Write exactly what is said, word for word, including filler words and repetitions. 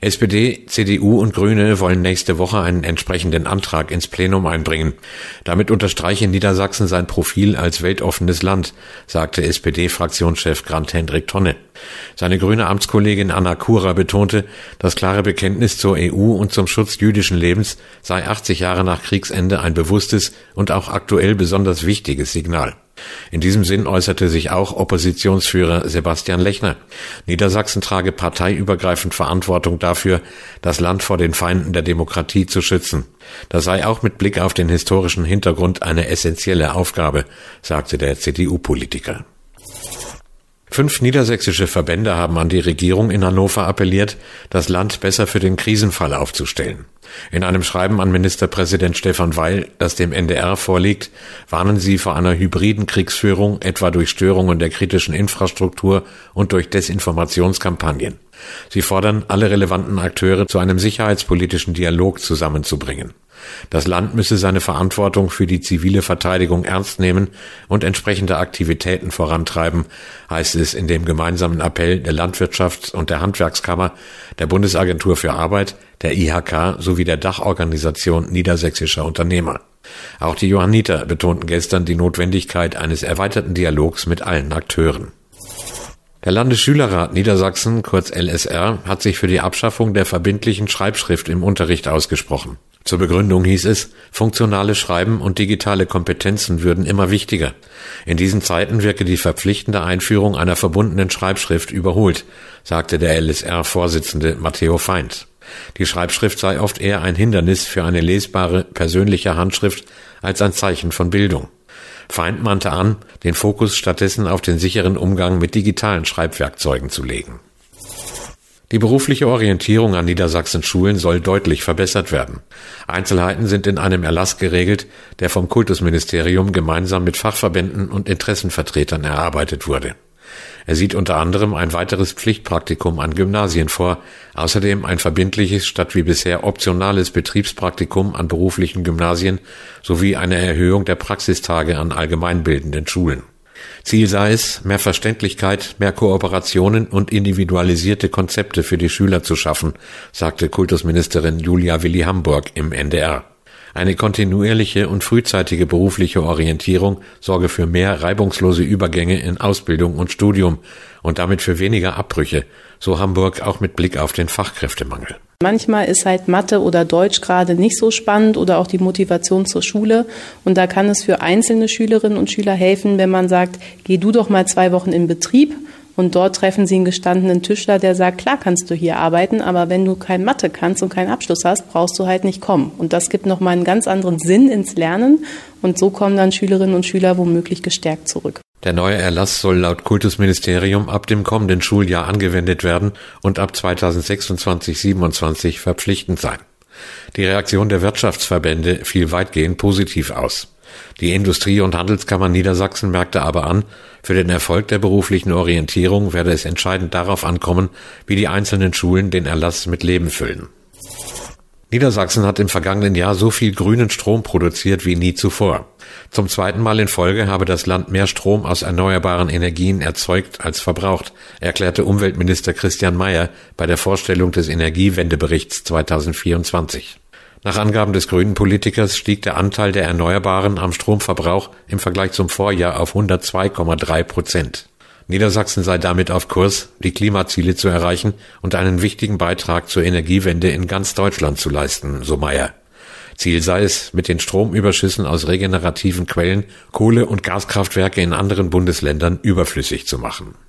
S P D, C D U und Grüne wollen nächste Woche einen entsprechenden Antrag ins Plenum einbringen. Damit unterstreiche Niedersachsen sein Profil als weltoffenes Land, sagte S P D-Fraktionschef Grant-Hendrik Tonne. Seine grüne Amtskollegin Anna Kura betonte, das klare Bekenntnis zur E U und zum Schutz jüdischen Lebens sei achtzig Jahre nach Kriegsende ein bewusstes und auch aktuell besonders wichtiges Signal. In diesem Sinn äußerte sich auch Oppositionsführer Sebastian Lechner. Niedersachsen trage parteiübergreifend Verantwortung dafür, das Land vor den Feinden der Demokratie zu schützen. Das sei auch mit Blick auf den historischen Hintergrund eine essentielle Aufgabe, sagte der C D U-Politiker. Fünf niedersächsische Verbände haben an die Regierung in Hannover appelliert, das Land besser für den Krisenfall aufzustellen. In einem Schreiben an Ministerpräsident Stefan Weil, das dem N D R vorliegt, warnen sie vor einer hybriden Kriegsführung, etwa durch Störungen der kritischen Infrastruktur und durch Desinformationskampagnen. Sie fordern, alle relevanten Akteure zu einem sicherheitspolitischen Dialog zusammenzubringen. Das Land müsse seine Verantwortung für die zivile Verteidigung ernst nehmen und entsprechende Aktivitäten vorantreiben, heißt es in dem gemeinsamen Appell der Landwirtschafts- und der Handwerkskammer, der Bundesagentur für Arbeit, der I H K sowie der Dachorganisation niedersächsischer Unternehmer. Auch die Johanniter betonten gestern die Notwendigkeit eines erweiterten Dialogs mit allen Akteuren. Der Landesschülerrat Niedersachsen, kurz L S R, hat sich für die Abschaffung der verbindlichen Schreibschrift im Unterricht ausgesprochen. Zur Begründung hieß es, funktionale Schreiben und digitale Kompetenzen würden immer wichtiger. In diesen Zeiten wirke die verpflichtende Einführung einer verbundenen Schreibschrift überholt, sagte der L S R-Vorsitzende Matteo Feind. Die Schreibschrift sei oft eher ein Hindernis für eine lesbare, persönliche Handschrift als ein Zeichen von Bildung. Feind mahnte an, den Fokus stattdessen auf den sicheren Umgang mit digitalen Schreibwerkzeugen zu legen. Die berufliche Orientierung an Niedersachsens Schulen soll deutlich verbessert werden. Einzelheiten sind in einem Erlass geregelt, der vom Kultusministerium gemeinsam mit Fachverbänden und Interessenvertretern erarbeitet wurde. Er sieht unter anderem ein weiteres Pflichtpraktikum an Gymnasien vor, außerdem ein verbindliches statt wie bisher optionales Betriebspraktikum an beruflichen Gymnasien sowie eine Erhöhung der Praxistage an allgemeinbildenden Schulen. Ziel sei es, mehr Verständlichkeit, mehr Kooperationen und individualisierte Konzepte für die Schüler zu schaffen, sagte Kultusministerin Julia Willi-Hamburg im N D R. Eine kontinuierliche und frühzeitige berufliche Orientierung sorge für mehr reibungslose Übergänge in Ausbildung und Studium und damit für weniger Abbrüche, so Hamburg auch mit Blick auf den Fachkräftemangel. Manchmal ist halt Mathe oder Deutsch gerade nicht so spannend oder auch die Motivation zur Schule. Und da kann es für einzelne Schülerinnen und Schüler helfen, wenn man sagt, geh du doch mal zwei Wochen in Betrieb. Und dort treffen sie einen gestandenen Tischler, der sagt, klar kannst du hier arbeiten, aber wenn du kein Mathe kannst und keinen Abschluss hast, brauchst du halt nicht kommen. Und das gibt nochmal einen ganz anderen Sinn ins Lernen. Und so kommen dann Schülerinnen und Schüler womöglich gestärkt zurück. Der neue Erlass soll laut Kultusministerium ab dem kommenden Schuljahr angewendet werden und ab zweitausendsechsundzwanzig siebenundzwanzig verpflichtend sein. Die Reaktion der Wirtschaftsverbände fiel weitgehend positiv aus. Die Industrie- und Handelskammer Niedersachsen merkte aber an, für den Erfolg der beruflichen Orientierung werde es entscheidend darauf ankommen, wie die einzelnen Schulen den Erlass mit Leben füllen. Niedersachsen hat im vergangenen Jahr so viel grünen Strom produziert wie nie zuvor. Zum zweiten Mal in Folge habe das Land mehr Strom aus erneuerbaren Energien erzeugt als verbraucht, erklärte Umweltminister Christian Mayer bei der Vorstellung des Energiewendeberichts zweitausendvierundzwanzig. Nach Angaben des grünen Politikers stieg der Anteil der Erneuerbaren am Stromverbrauch im Vergleich zum Vorjahr auf hundertzwei Komma drei Prozent. Niedersachsen sei damit auf Kurs, die Klimaziele zu erreichen und einen wichtigen Beitrag zur Energiewende in ganz Deutschland zu leisten, so Mayer. Ziel sei es, mit den Stromüberschüssen aus regenerativen Quellen Kohle- und Gaskraftwerke in anderen Bundesländern überflüssig zu machen.